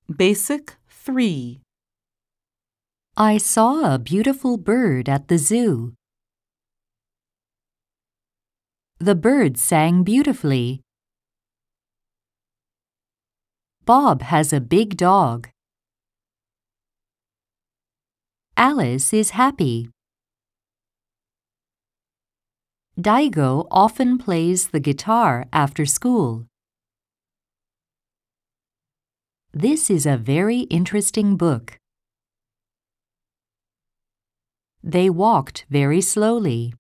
Basic 3. I saw a beautiful bird at the zoo. The bird sang beautifully. Bob has a big dog. Alice is happy. Daigo often plays the guitar after school. This is a very interesting book. They walked very slowly.